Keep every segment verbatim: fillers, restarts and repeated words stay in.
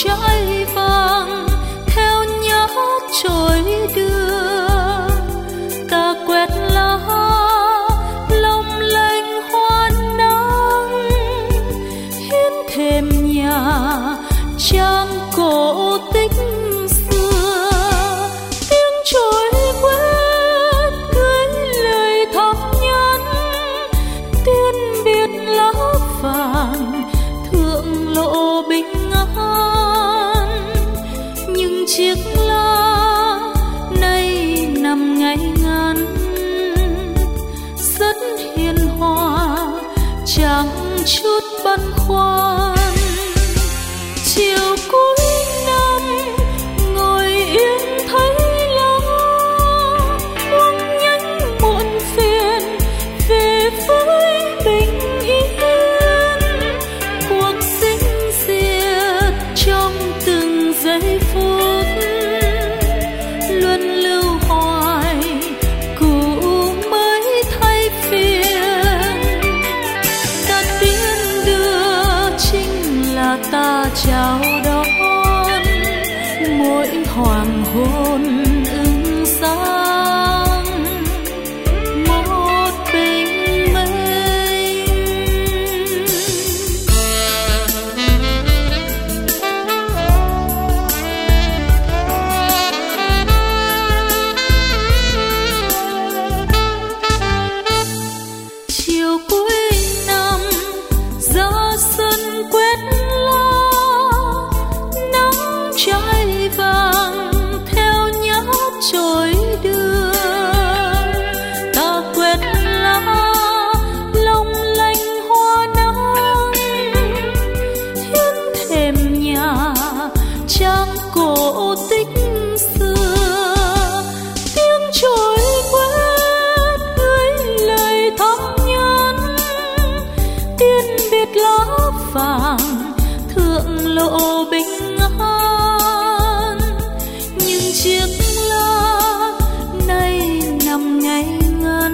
trái vàng theo nhát trôi đưa, ta quét lá long lanh hoa nắng, hiến thềm nhà trang cổ tích xưa. Tiếng trôi quét gửi lời thắm nhắn, tiên biệt lá vàng thượng lộ bình an. Nhưng chiếc lá nay nằm ngay ngắn, rất hiền hòa chẳng chút băn khoăn. Chiều cuối năm ngồi yên thấy lá buông nhánh muộn phiền về với bình yên. Cuộc sinh diệt trong từng giây phút luân lưu hoài cũ mới thay phiền. Ta tiến đưa chính là ta chào đón mỗi hoàng hôn ưng sáng một bình minh. Chiều cuối năm ra sân quét lá, nắng trái vàng theo nhát trôi đưa, ta quét lá long lanh hoa nắng, hiến thềm nhà trang cổ tích xưa. Tiếng trôi quét gửi lời thắm nhắn, tiên biệt lá vàng thượng lộ bình an. Nhưng chiếc lá nay nằm ngay ngắn,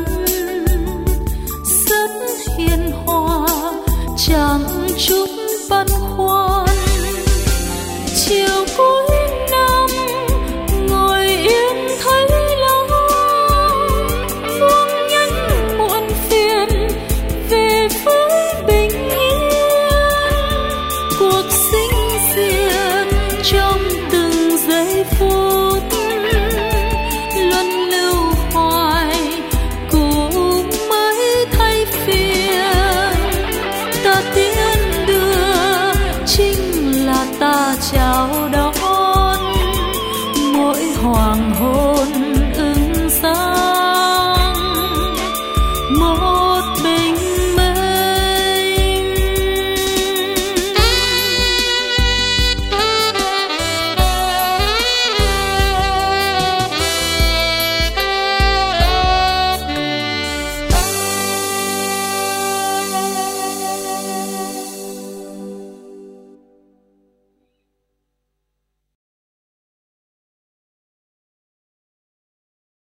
rất hiền hòa chẳng chút băn khoăn. Chiều cuối năm ngồi yên thấy lá buông nhánh muộn phiền về với bình yên. Cuộc sinh diệt trong từng giây phút luân lưu hoài cũ mới thay phiền. Ta tiến đưa chính là ta chào đón